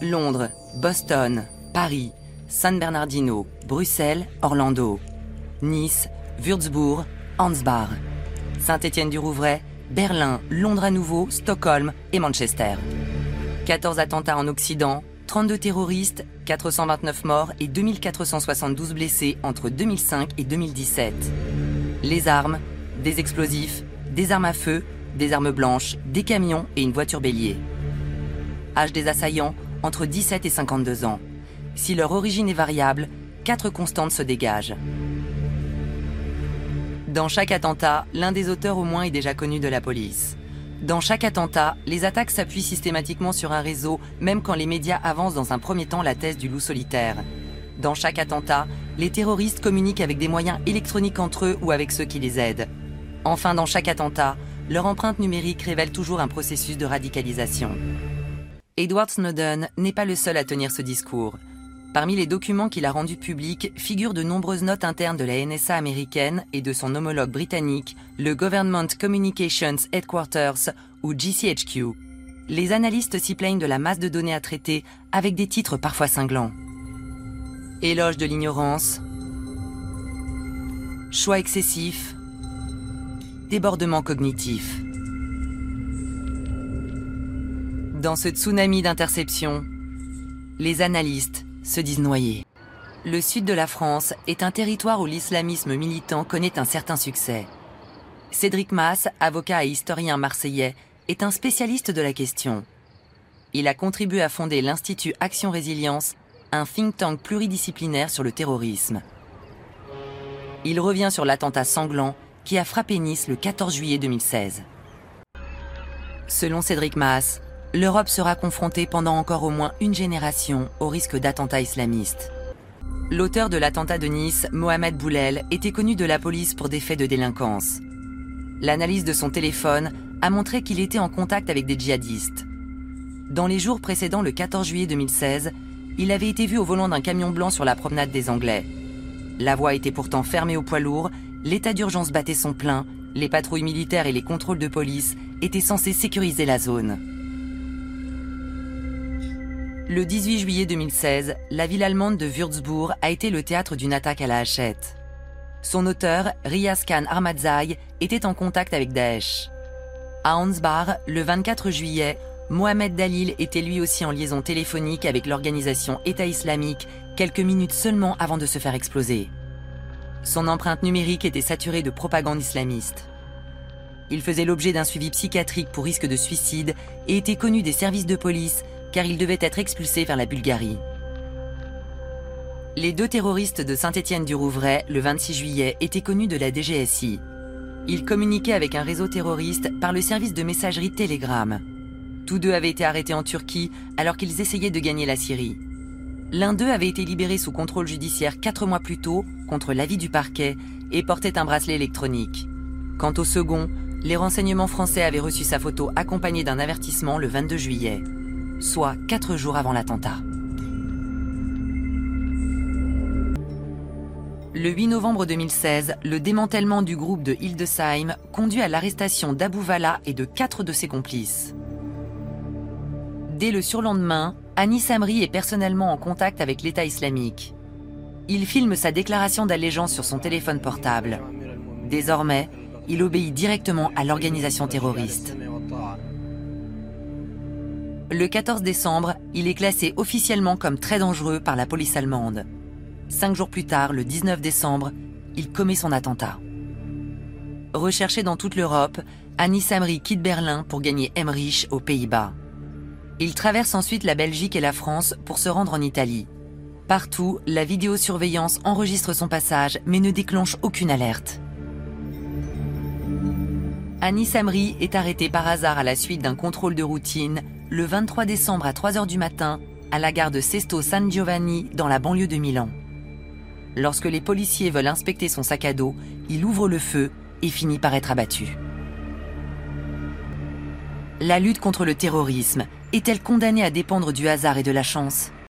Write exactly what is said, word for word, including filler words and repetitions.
Londres, Boston, Paris, San Bernardino, Bruxelles, Orlando, Nice, Würzburg, Ansbach, Saint-Étienne-du-Rouvray, Berlin, Londres à nouveau, Stockholm et Manchester. quatorze attentats en Occident, trente-deux terroristes, quatre cent vingt-neuf morts et deux mille quatre cent soixante-douze blessés entre deux mille cinq et deux mille dix-sept. Les armes, des explosifs, des armes à feu, des armes blanches, des camions et une voiture bélier. Âge des assaillants, entre dix-sept et cinquante-deux ans. Si leur origine est variable, quatre constantes se dégagent. Dans chaque attentat, l'un des auteurs au moins est déjà connu de la police. Dans chaque attentat, les attaques s'appuient systématiquement sur un réseau, même quand les médias avancent dans un premier temps la thèse du loup solitaire. Dans chaque attentat, les terroristes communiquent avec des moyens électroniques entre eux ou avec ceux qui les aident. Enfin, dans chaque attentat, leur empreinte numérique révèle toujours un processus de radicalisation. Edward Snowden n'est pas le seul à tenir ce discours. Parmi les documents qu'il a rendus publics figurent de nombreuses notes internes de la N S A américaine et de son homologue britannique, le Government Communications Headquarters ou G C H Q. Les analystes s'y plaignent de la masse de données à traiter avec des titres parfois cinglants. Éloge de l'ignorance, choix excessif, débordement cognitif. Dans ce tsunami d'interceptions, les analystes se disent noyés. Le sud de la France est un territoire où l'islamisme militant connaît un certain succès. Cédric Maass, avocat et historien marseillais, est un spécialiste de la question. Il a contribué à fonder l'Institut Action Résilience, un think tank pluridisciplinaire sur le terrorisme. Il revient sur l'attentat sanglant qui a frappé Nice le quatorze juillet deux mille seize. Selon Cédric Maass, l'Europe sera confrontée pendant encore au moins une génération au risque d'attentats islamistes. L'auteur de l'attentat de Nice, Mohamed Boulel, était connu de la police pour des faits de délinquance. L'analyse de son téléphone a montré qu'il était en contact avec des djihadistes. Dans les jours précédant le quatorze juillet deux mille seize, il avait été vu au volant d'un camion blanc sur la promenade des Anglais. La voie était pourtant fermée aux poids lourds, l'état d'urgence battait son plein, les patrouilles militaires et les contrôles de police étaient censés sécuriser la zone. Le dix-huit juillet deux mille seize, la ville allemande de Würzburg a été le théâtre d'une attaque à la hachette. Son auteur, Riaz Khan Ahmadzai, était en contact avec Daesh. À Ansbach, le vingt-quatre juillet, Mohamed Dalil était lui aussi en liaison téléphonique avec l'organisation État islamique quelques minutes seulement avant de se faire exploser. Son empreinte numérique était saturée de propagande islamiste. Il faisait l'objet d'un suivi psychiatrique pour risque de suicide et était connu des services de police car il devait être expulsé vers la Bulgarie. Les deux terroristes de Saint-Étienne-du-Rouvray, le vingt-six juillet, étaient connus de la D G S I. Ils communiquaient avec un réseau terroriste par le service de messagerie Telegram. Tous deux avaient été arrêtés en Turquie alors qu'ils essayaient de gagner la Syrie. L'un d'eux avait été libéré sous contrôle judiciaire quatre mois plus tôt, contre l'avis du parquet, et portait un bracelet électronique. Quant au second, les renseignements français avaient reçu sa photo accompagnée d'un avertissement le vingt-deux juillet. Soit quatre jours avant l'attentat. Le huit novembre deux mille seize, le démantèlement du groupe de Hildesheim conduit à l'arrestation d'Abou Vala et de quatre de ses complices. Dès le surlendemain, Anis Amri est personnellement en contact avec l'État islamique. Il filme sa déclaration d'allégeance sur son téléphone portable. Désormais, il obéit directement à l'organisation terroriste. Le quatorze décembre, il est classé officiellement comme très dangereux par la police allemande. Cinq jours plus tard, le dix-neuf décembre, il commet son attentat. Recherché dans toute l'Europe, Anis Amri quitte Berlin pour gagner Emmerich aux Pays-Bas. Il traverse ensuite la Belgique et la France pour se rendre en Italie. Partout, la vidéosurveillance enregistre son passage mais ne déclenche aucune alerte. Anis Amri est arrêté par hasard à la suite d'un contrôle de routine le vingt-trois décembre à trois heures du matin à la gare de Sesto San Giovanni dans la banlieue de Milan. Lorsque les policiers veulent inspecter son sac à dos, il ouvre le feu et finit par être abattu. La lutte contre le terrorisme est-elle condamnée à dépendre du hasard et de la chance ?